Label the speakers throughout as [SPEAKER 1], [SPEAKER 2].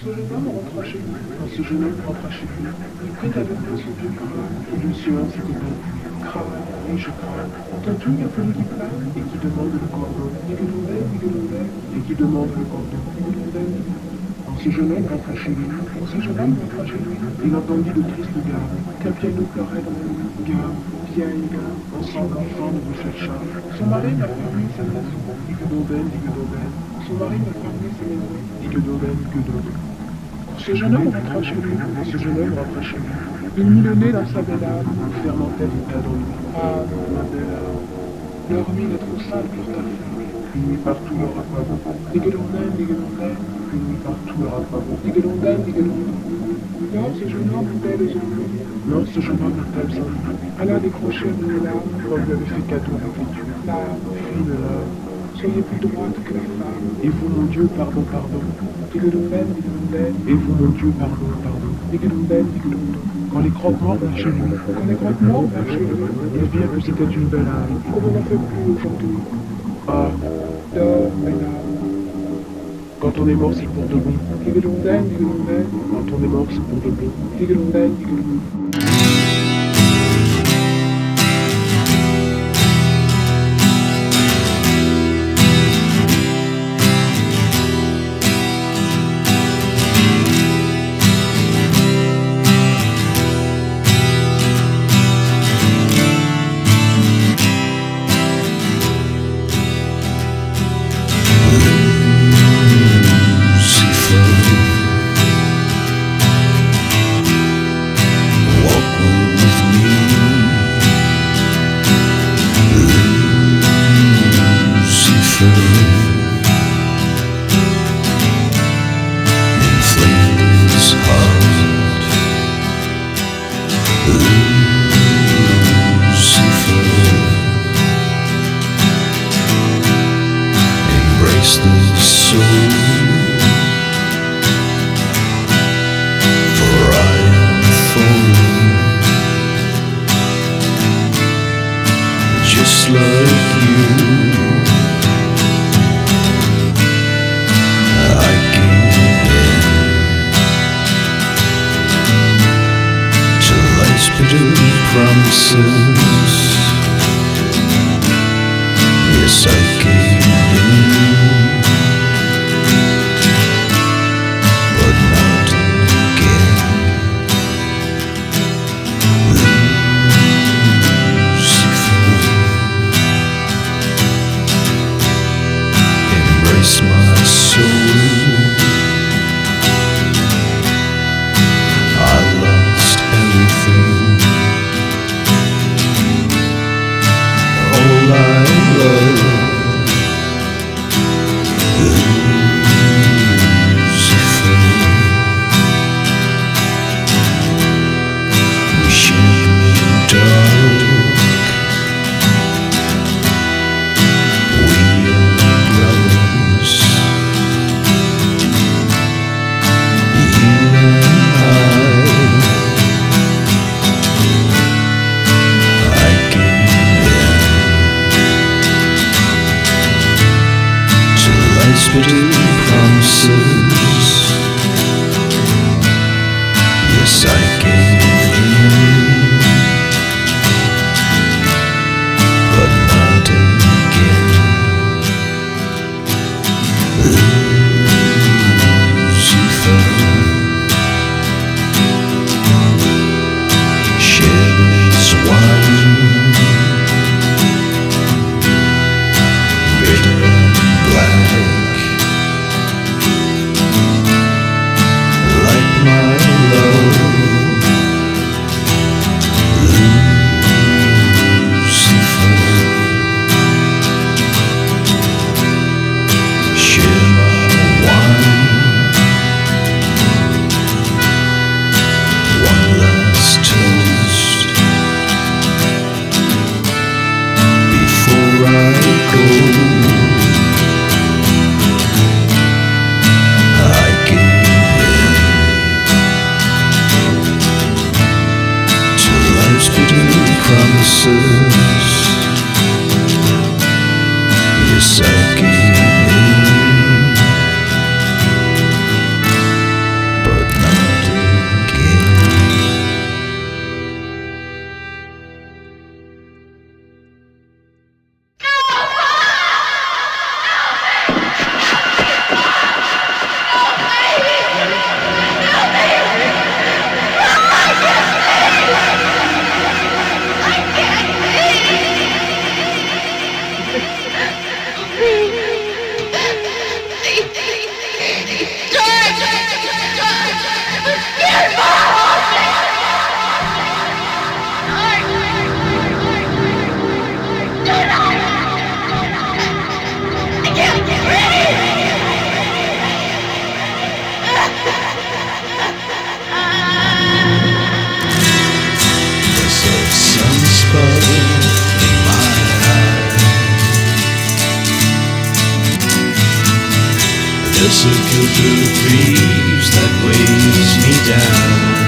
[SPEAKER 1] ce jeune homme rentra chez lui. Quand ce jeune homme rentra chez lui, il prit avec main son vieux crâne, et une sueur s'était perdue. Crâne, oui je crâne. Entends-tu il y a celui qui plane, et qui demande le cordon. Nigelondel, et qui demande le cordon. Nigelondel. Quand ce jeune homme rentra chez lui, il entendit de tristes gardes, qu'un piano pleurait dans la nuit. Garde, vieille garde, ensemble enfant de cette charge. Son mari m'a fermé sa maison. Digue-dondaine. Son mari m'a fermé sa maison. Digue-dondaine. Quand ce jeune homme rentra chez lui, il mit le nez dans sa belle âme, fermentait du tas dans lui. Ah, ma belle âme, leur mine est trop sale pour ta femme. Une nuit partout leur aquabon. Digue-dondaine. Une nuit partout leur aquabon. Digue-dondaine. Non, ce jeune homme était les ennuis. Non, ce jeune homme était les ennuis. Elle a décroché une larme, comme lui avait fait cadeau la vêtue. Larme, fine larme. Soyez plus droite que la femme. Et vous, mon Dieu, pardon. Digue-dondaine. Et vous, mon Dieu, pardon. Digue-dondaine. Quand les croque-morts vinrent chez lui, ils virent que c'était une belle âme. Comme on n'en fait plus aujourd'hui. Ah, dors, belle âme. Quand on est mort, c'est pour de bon. Digue-dondaine. Quand on est mort, c'est pour de bon. Digue-dondaine.
[SPEAKER 2] Just like you, I gave in to life's bitter promises. Yes, I gave in, but not again. Embrace my soul. I lost everything. All I love. Lucifer. We share the dark. Bitter promises. Yes, I gave in, but not again. Lucifer, share this wine, bitter and black. There's a guilt of thieves that weighs me down,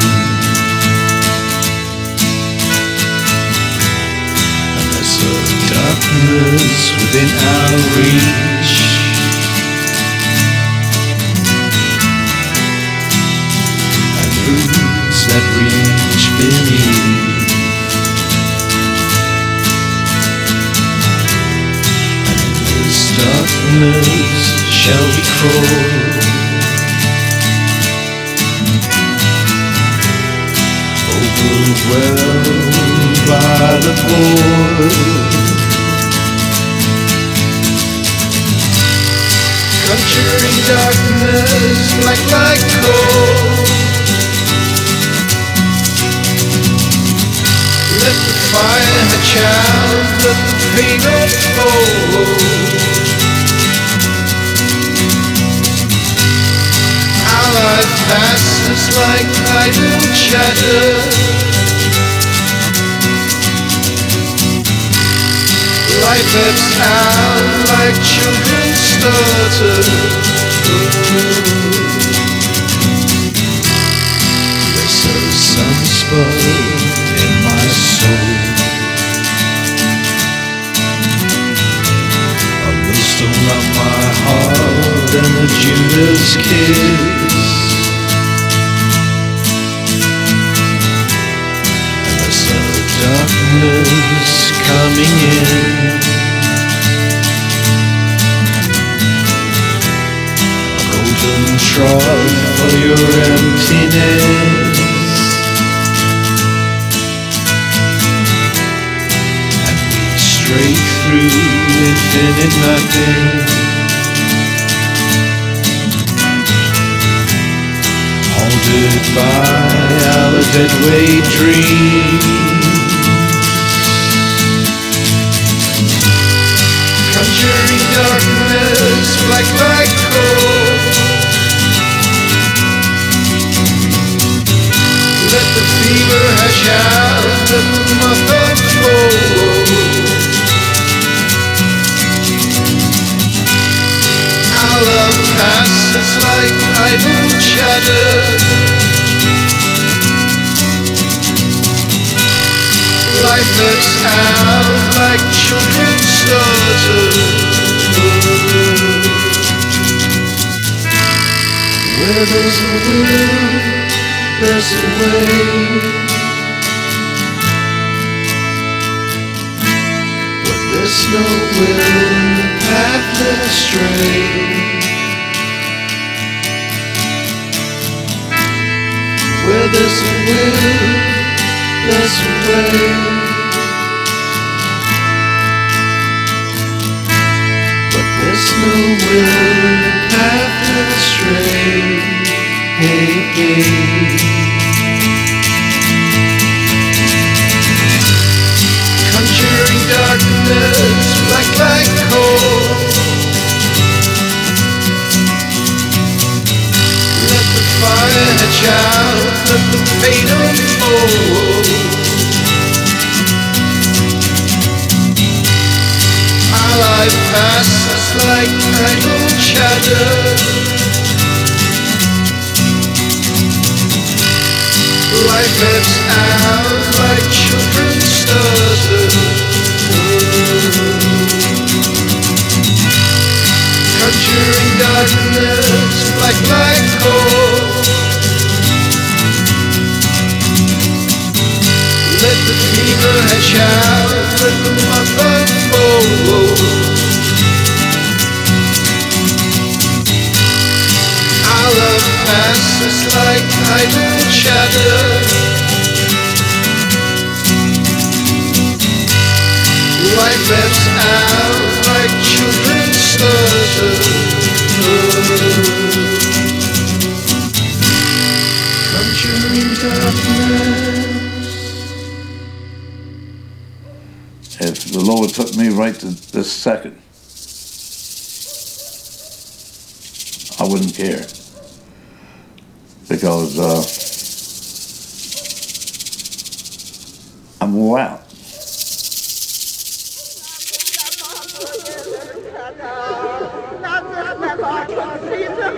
[SPEAKER 2] and there's a darkness within our reach, and roots that reach beneath. Darkness shall we crawl, overwhelmed by the void, conjuring darkness like cold. Let the fire hatch out, let the pain unfold. Life passes like idle chatter, life ebbs out like children's stutter. There's a sunspot in my soul, a millstone round my heart and a Judas kiss. Darkness coming in, a golden trough for your emptiness, and we stray through infinite nothing, haunted by our deadweight dreams. Conjuring darkness like cold. Let the fever hash out, let the moth unfold. Our love passes like idle chatter. Life ebbs out like children's stutter. Where there's a will, there's a way, but there's no will, path led astray. Where there's a will, there's a way, but there's no will, path led astray. Hey, hey. Conjuring darkness like cold. Let the fire hatch out, let the pain unfold. Our life passes like idle chatter. Life ebbs out like children's stutter. Conjuring darkness like cold. Let the fever hatch out, let the moth unfold. Our love passes like idle chatter. Life ebbs out like children's stutter. Conjuring darkness.
[SPEAKER 3] If the Lord took me right to this second, I wouldn't care, because I'm wore out.
[SPEAKER 4] That's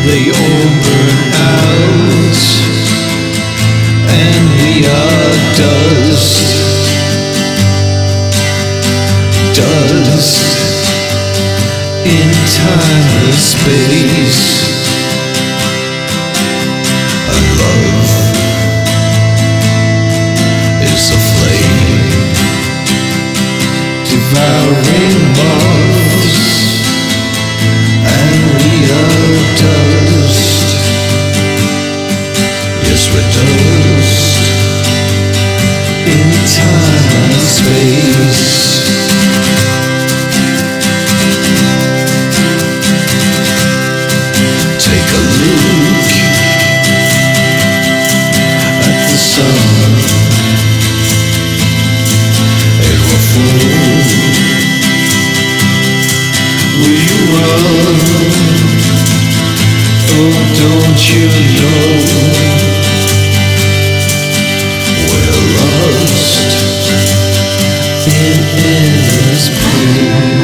[SPEAKER 2] they all burn out, and we are dust, dust in time and space. And love is a flame devouring moths, and we are dust. Yes, we're dust in time and space. Take a look at the sun. It will fall. Will you run? Oh, don't you know we're lost in endless pain?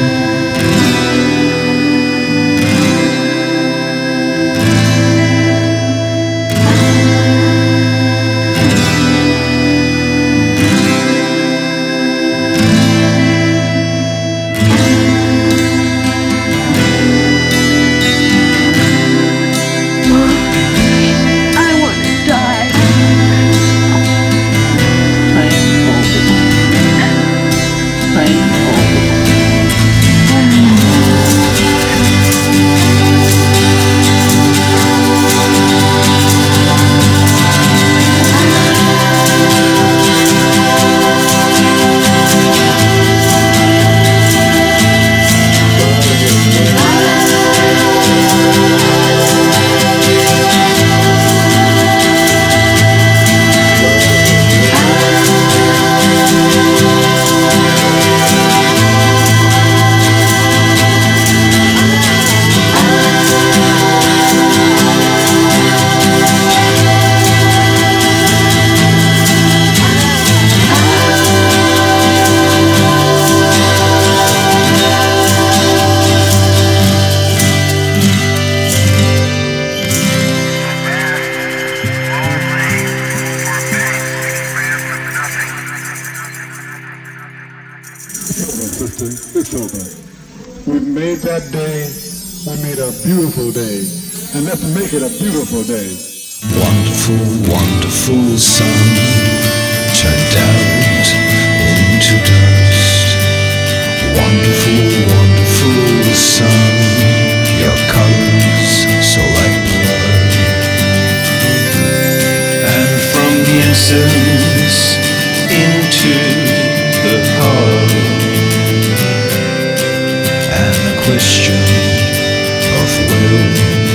[SPEAKER 4] It's over. We made that day, we made a beautiful day, and let's make it a beautiful day.
[SPEAKER 2] Wonderful, wonderful sun turned out into dust. Wonderful, wonderful sun, your colors so like blood. And from the essence into the heart, and the question of will,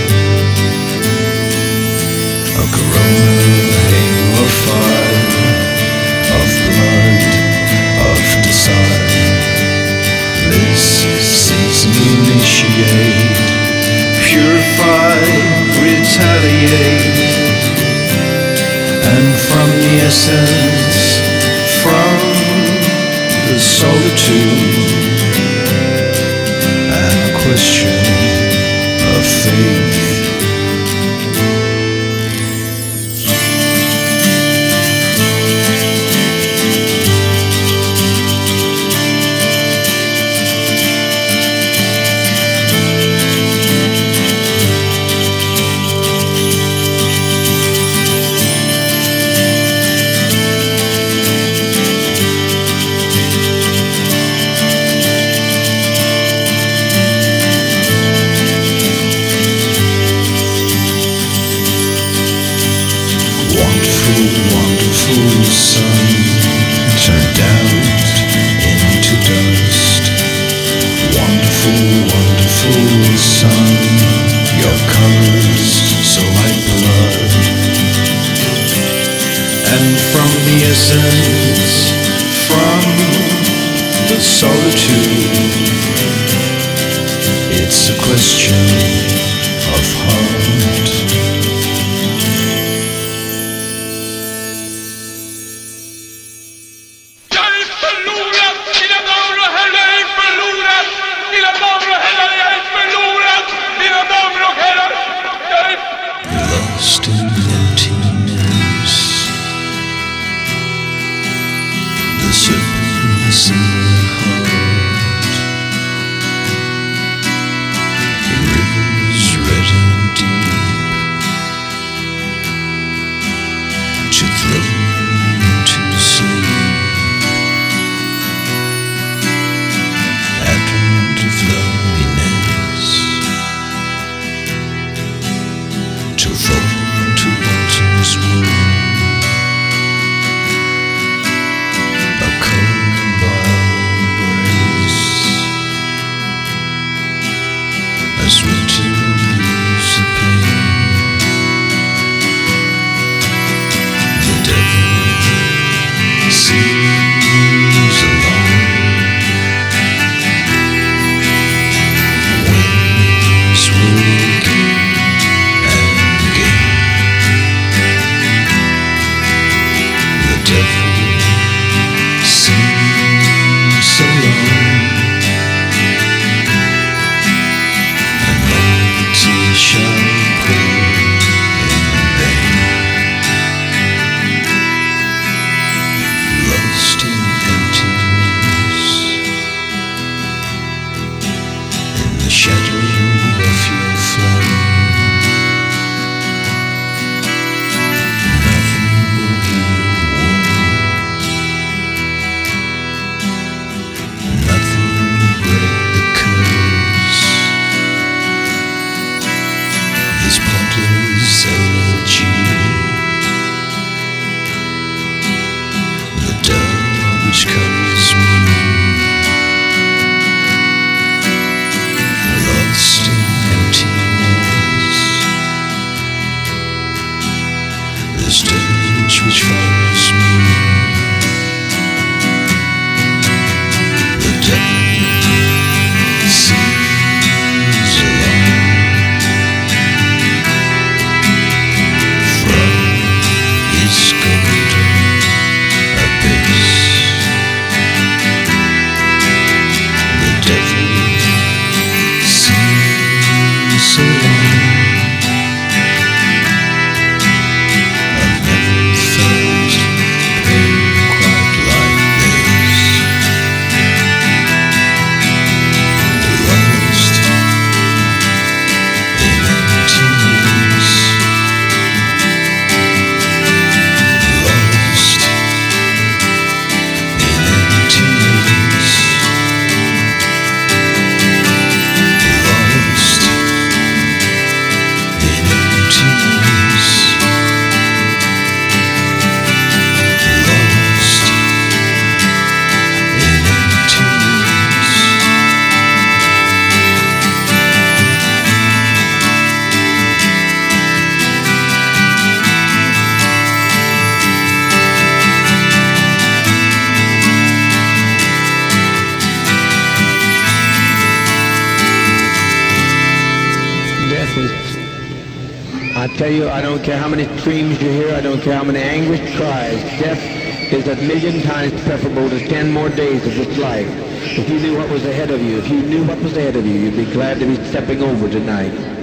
[SPEAKER 2] a corona halo of fire, of blood, of desire. This season initiate, purify, retaliate, and from the essence, from the solitude, and a question of faith.
[SPEAKER 5] I tell you, I don't care how many screams you hear, I don't care how many anguished cries. Death is a million times preferable to 10 more days of this life. If you knew what was ahead of you, you'd be glad to be stepping over tonight.